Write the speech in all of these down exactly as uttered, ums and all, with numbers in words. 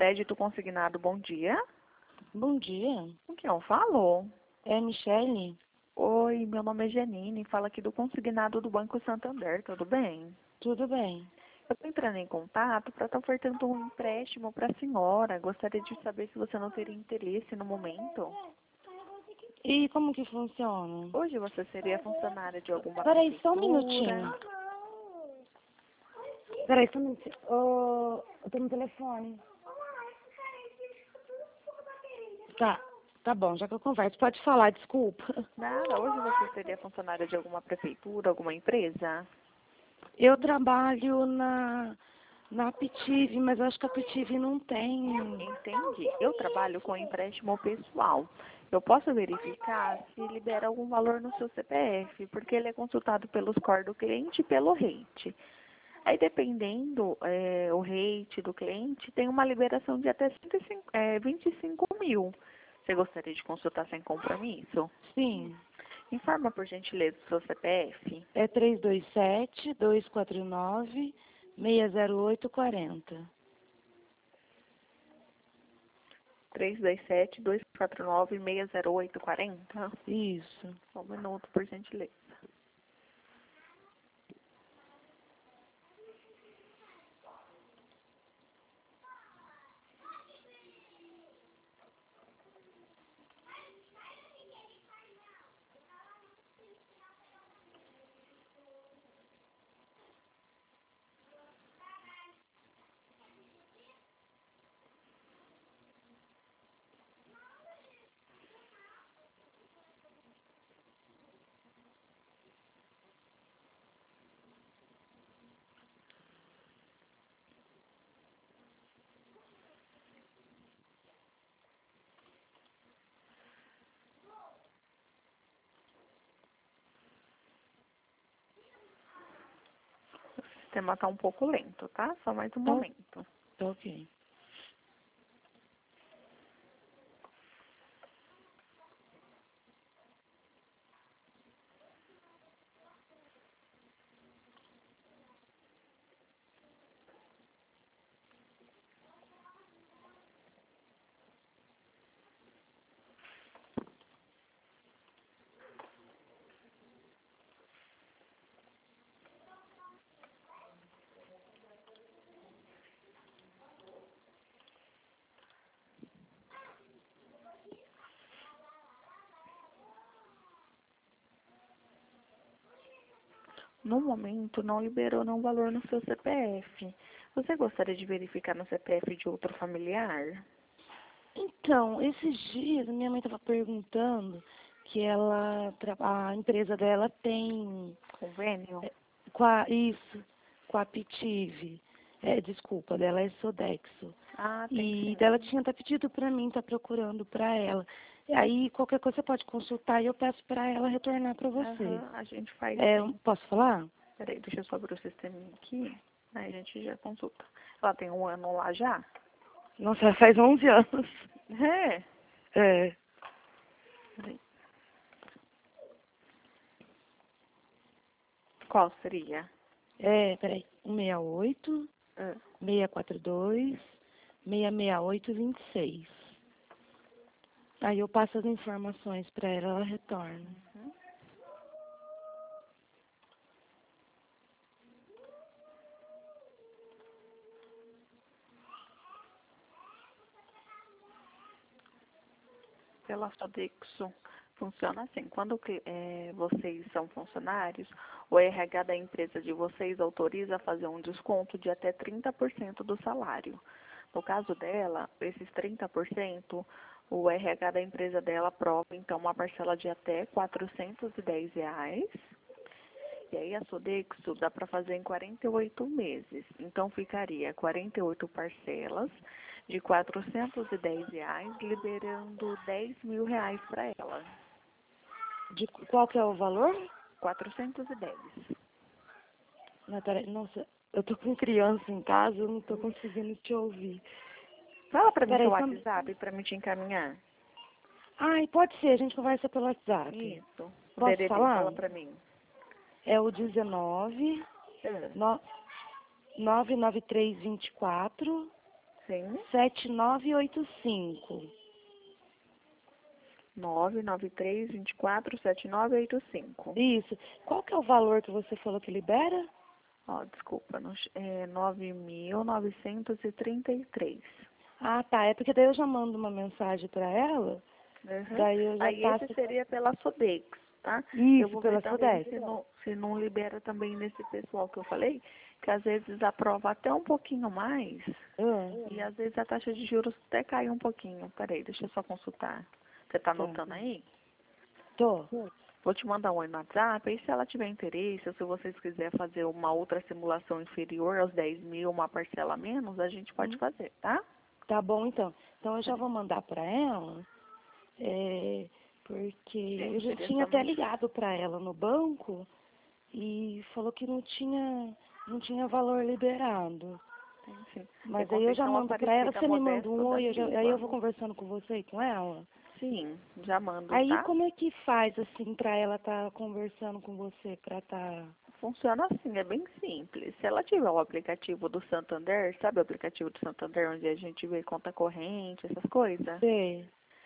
Crédito Consignado, bom dia. Bom dia. Com quem eu falo? É Michele? Oi, meu nome é Janine, fala aqui do Consignado do Banco Santander, tudo bem? Tudo bem. Eu estou entrando em contato para estar ofertando um empréstimo para a senhora. Gostaria de saber se você não teria interesse no momento. E como que funciona? Hoje você seria funcionária de alguma Peraí, só um prefeitura? minutinho. Peraí, só um minutinho. Ô, eu tô no telefone. Tá, tá bom, já que eu converso. Pode falar, desculpa. Nada, hoje você seria funcionária de alguma prefeitura, alguma empresa? Eu trabalho na, na Aptiv, mas eu acho que a Aptiv não tem. Entendi. Eu trabalho com empréstimo pessoal. Eu posso verificar se libera algum valor no seu C P F, porque ele é consultado pelo score do cliente e pelo rate. Aí, dependendo é, o rate do cliente, tem uma liberação de até cento e cinco, é, vinte e cinco mil. Você gostaria de consultar sem compromisso? Sim. Informa, por gentileza, o seu C P F. É três dois sete, dois quatro nove, seis zero oito quatro zero. três dois sete, dois quatro nove, seis zero oito quatro zero. Isso. Só um minuto, por gentileza. O sistema está um pouco lento, tá? Só mais um Tá, momento. tá ok. No momento, não liberou nenhum valor no seu C P F. Você gostaria de verificar no C P F de outro familiar? Então, esses dias minha mãe estava perguntando que ela, tra- a empresa dela tem, Convênio? é, com a, isso, com a Aptiv. É, desculpa, dela é Sodexo. Ah, tem E sim. dela tinha até pedido para mim, tá procurando para ela. E aí, qualquer coisa você pode consultar e eu peço para ela retornar para você. Aham, a gente faz É, sim. posso falar? Peraí, deixa eu só abrir o sisteminha aqui. Aí a gente já consulta. Ela tem um ano lá já? Nossa, faz onze anos. É. É, Peraí. Qual seria? é, peraí, cento e sessenta e oito, Ah, seiscentos e quarenta e dois, seiscentos e sessenta e oito, vinte e seis. Aí eu passo as informações para ela, ela retorna. uhum. Pela Sodexo, funciona assim. Quando que, é, vocês são funcionários, o R H da empresa de vocês autoriza a fazer um desconto de até trinta por cento do salário. No caso dela, esses trinta por cento, o R H da empresa dela aprova, então, uma parcela de até quatrocentos e dez reais. E aí a Sodexo dá para fazer em quarenta e oito meses. Então ficaria quarenta e oito parcelas de quatrocentos e dez reais, liberando dez mil reais para ela. De qual que é o valor? quatrocentos e dez. Natália, nossa, eu tô com criança em casa, eu não tô conseguindo te ouvir. Fala para mim seu Peraí, só... WhatsApp para me te encaminhar. Ai, pode ser, a gente conversa pelo WhatsApp. Isso. O D Posso D D, falar? fala para mim. É o dezenove, Ah, no- nove nove três vinte e quatro, Sim. sete nove oito cinco. nove nove três, dois quatro, sete nove oito cinco. Isso. Qual que é o valor que você falou que libera? Ó, desculpa, não, é nove mil novecentos e trinta e três. Ah, tá. É porque daí eu já mando uma mensagem para ela. Uhum. Daí eu já Aí passo. esse seria pela Sodex, tá? Eu Isso, vou pela ver também Sodex. se não, se não libera também nesse pessoal que eu falei, que às vezes aprova até um pouquinho mais Ah, e às vezes a taxa de juros até cai um pouquinho. Peraí, deixa eu só consultar. Você tá tá. anotando aí? Tô. Vou te mandar um oi no WhatsApp, e se ela tiver interesse, ou se vocês quiserem fazer uma outra simulação inferior aos dez mil, uma parcela a menos, a gente pode Hum. fazer, tá? Tá bom, então. Então eu já vou mandar para ela, é, porque eu já tinha até ligado para ela no banco e falou que não tinha, não tinha valor liberado. Enfim, Mas é aí eu já Conceição mando para ela, Aparecida você me manda um Modesto da oi, eu já- aí eu vou Silva. conversando com você e com ela. Sim, já mando, Aí tá? como é que faz assim para ela estar conversando com você, para estar... Funciona assim, é bem simples. Se ela tiver o aplicativo do Santander, sabe o aplicativo do Santander onde a gente vê conta corrente, essas coisas? Sei.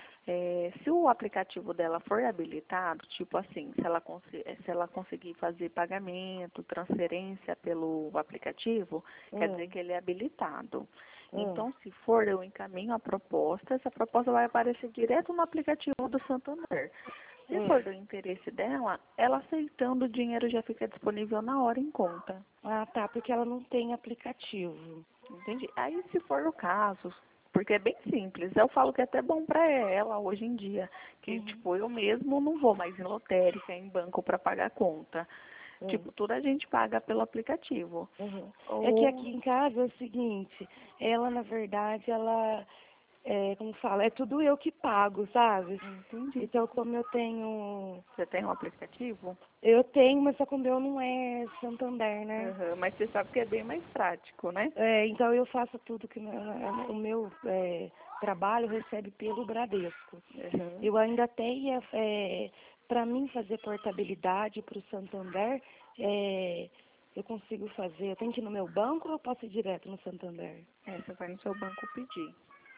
É, se o aplicativo dela for habilitado, tipo assim, se ela, consi- se ela conseguir fazer pagamento, transferência pelo aplicativo, quer dizer Hum, que ele é habilitado. hum, Então, se for, eu encaminho a proposta, essa proposta vai aparecer direto no aplicativo do Santander. Se hum. for do interesse dela, ela aceitando, o dinheiro já fica disponível na hora em conta. Ah, tá, porque ela não tem aplicativo. Entendi. Aí, se for o caso, porque é bem simples, eu falo que é até bom para ela hoje em dia, que, Uhum, tipo, eu mesmo não vou mais em lotérica, em banco para pagar a conta. hum, Tipo, tudo a gente paga pelo aplicativo. uhum. É que Ou, aqui em casa é o seguinte, ela na verdade, ela, é, como fala, é tudo eu que pago, sabe? entendi. Então como eu tenho, Você tem um aplicativo? eu tenho, mas só que o meu não é Santander, né? Aham, mas você sabe que é bem mais prático, né? É, então eu faço tudo que meu- o meu é, trabalho recebe pelo Bradesco. Aham. Eu ainda até ia, para mim fazer portabilidade para o Santander, é, eu consigo fazer, eu tenho que ir no meu banco ou eu posso ir direto no Santander? É, você vai no seu banco pedir,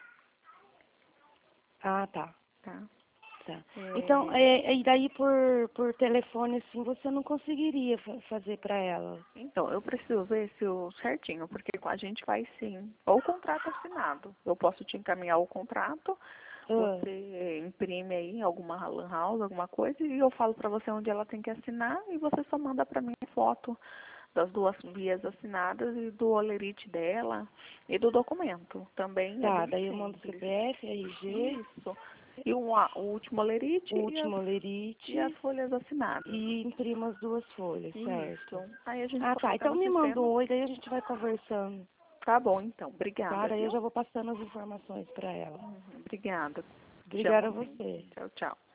Ah, tá, tá? tá. Então, É, é, e daí por, por telefone assim, você não conseguiria fa- fazer para ela? então, eu preciso ver se o certinho, porque com a gente faz sim. Ou contrato assinado. Eu posso te encaminhar o contrato, Ah, você imprime aí em alguma lan house, alguma coisa, e eu falo pra você onde ela tem que assinar e você só manda pra mim foto das duas vias assinadas e do olerite dela e do documento. Também é tá, bem daí eu mando simples. C P F, R G, Isso. E um, a- o último olerite o e as, último e as olerite folhas assinadas. e imprimo as duas folhas, certo? Isso. Aí a gente Ah, tá, coloca então no me manda um sistema. oi, daí a gente vai conversando. Tá bom, então. Tá, Obrigada, daí eu viu? já vou passando as informações para ela. Uhum, obrigada. Te Obrigada amo a sim. você. Tchau, tchau.